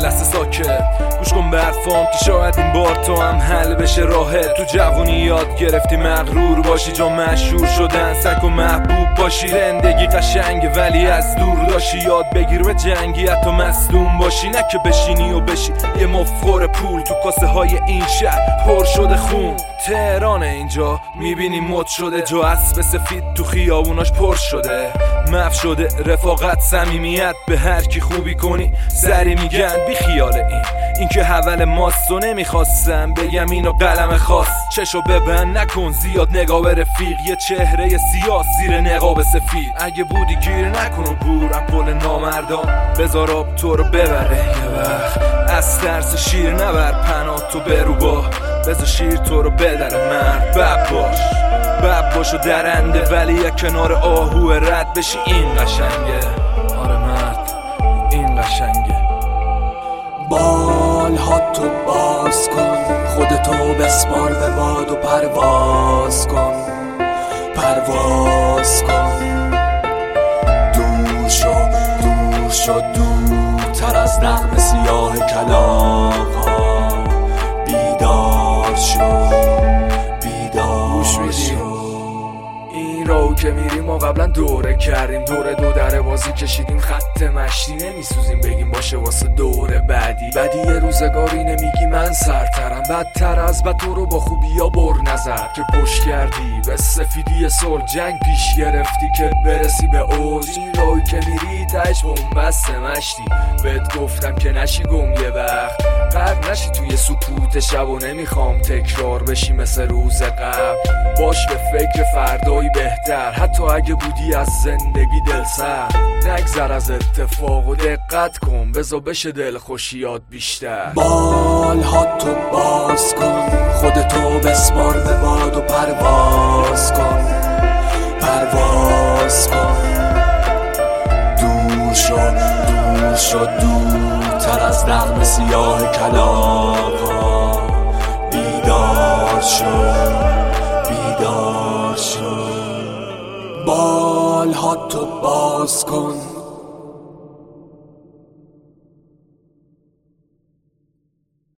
لحظه ساکت گوش کن برفام که شاید این بار تو هم حل بشه راهت. تو جوونی یاد گرفتی مغرور باشی، جا مشهور شدن سگ و محبوب باشی. زندگی قشنگه ولی از دور داشی، یاد بگیر به جنگی حتی مصدوم باشی. نه که بشینی و بشی یه مفخور پول تو کاسه های این شهر پر شده خون. تهران اینجا میبینی مد شده، جا اسب سفید تو خیابوناش پر شده. مف شده رفاقت صمیمیت، به هر کی خوبی کنی سری میگن بی خیال این که حول ماست و نمیخواستم بگم اینو قلم خاص. چشو ببند نکن زیاد نگاه به رفیق، یه چهره سیاه زیر نقاب سفید. اگه بودی گیر نکن و بور پل نامردان، بذار آب تو رو ببره یه وقت. از ترس شیر نبر پناه تو برو با، بذار شیر تو رو بدره مرد. بب باش و درنده ولی یک کنار آهو رد بشی این قشنگه. آره مرد این قشنگه. بال ها تو باز کن، خودتو بسپار به باد و پرواز کن. دور شو دورتر از نغمه سیاه کلاغ ها. بیدار شو این راهو که میریم ما قبلا دوره کردیم، دوره دو در بازی کشیدیم خط مشتی. نمیسوزیم بگیم باشه واسه دوره بعدی یه روزگاری نمیگی من سرترم. بدتر از بد تو رو با خوبی ها بر نظر که پشت کردی به سفیدی صلح جنگ پیش گرفتی که برسی به اوج. این راهی که میری تهش بنبست مشتی، بهت گفتم که نشی گم یه وقت، غرق نشی توی سکوت شب و نمیخوام تکرار بشی مثل روز قبل. باش به فکر فردایی بهتر، حتی اگه بودی از زندگی دل سر. نگذر از اتفاق و دقت کن، بذار بشه دل خوشیات بیشتر. بال ها تو باز کن، خودتو بسپار به باد و پرواز کن. دور شو دورتر از نغمه سیاه کلاغ ها. بیدار شو بال ها تو باز کن،